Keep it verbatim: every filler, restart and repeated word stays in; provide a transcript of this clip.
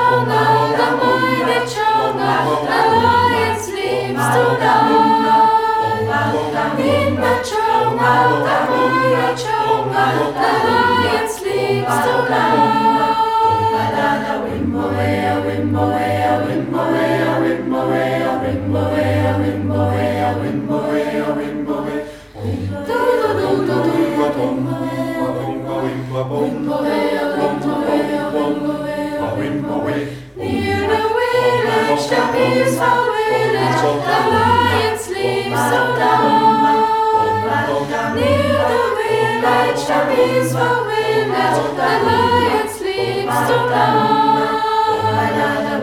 jungle, the mighty jungle, the lion sleeps tonight. In the jungle, the mighty jungle, the lion sleeps tonight. Wimboe, wimboe, wimboe, wimboe, wimboe, wimboe, wimboe, wimboe. Do do do do do. Near the village, the peaceful village, the lion sleeps tonight. Near the village, the peaceful village, the lion sleeps tonight.